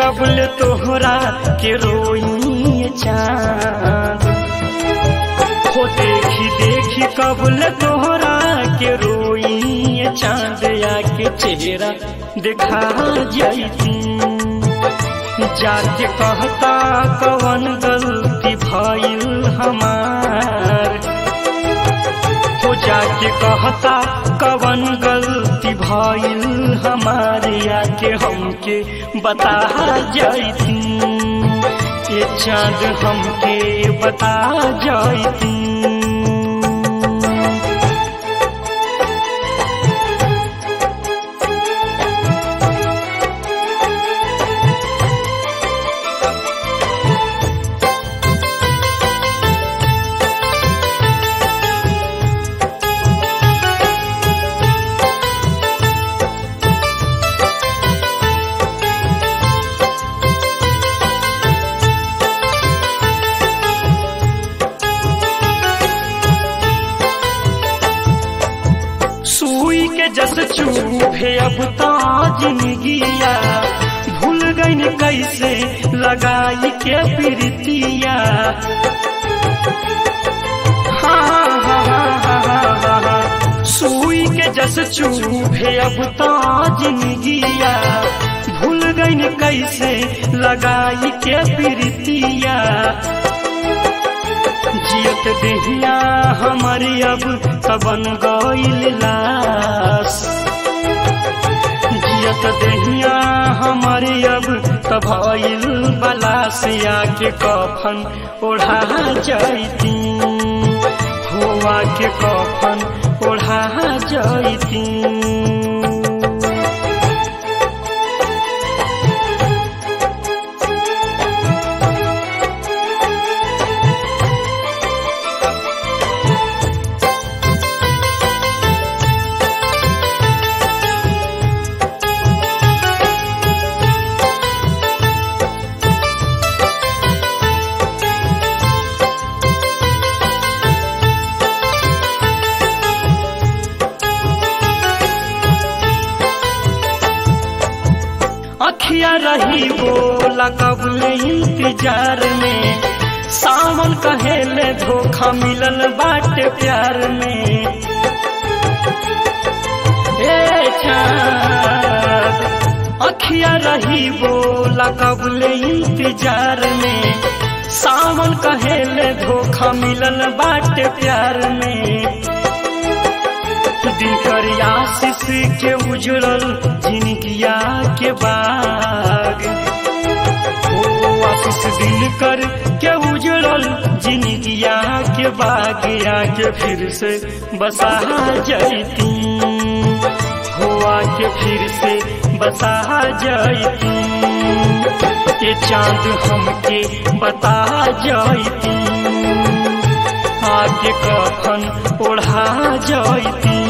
कबल तोहरा के रोई चाँद हो देखी देखी कबल तोहरा के रोई चाँद आके चेहरा दिखा जाती जाके कहता कवन गलती भइल हमार हो जाके कहता कवन गलती भइल हमारे आके हमके बता जाती ये चाँद हमके बता जाती सुई के जस चूभे अब तो जिंदगिया भूल गई कैसे लगाई के प्रीतिया सुई के जस चूभे अब तो जिंदगिया भूल गई कैसे लगाई के प्रीतिया जियत देहिया हमारी अब तबन गइल लाश जियत देहिया हमारी अब तभइल बलास आके कफन ओढ़ा जाती हुआ के कफन ओढ़ा जाती अखिया रही बोला कबल इंतजार में सावन कहेले धोखा मिलल बाटे प्यार में ए चाँद अखिया रही बोला कबल इंतजार में सावन कहेले धोखा मिलल बाटे प्यार में दिनकर आशीष के उजड़ल जिनगिया के बाग ओ आशीष दिनकर के उजड़ल जिनगिया के बाग आके फिर से बसा जाती हुआ के फिर से बसा जाती ये चाँद हमके बता जाती आके कफन ओढ़ा जाती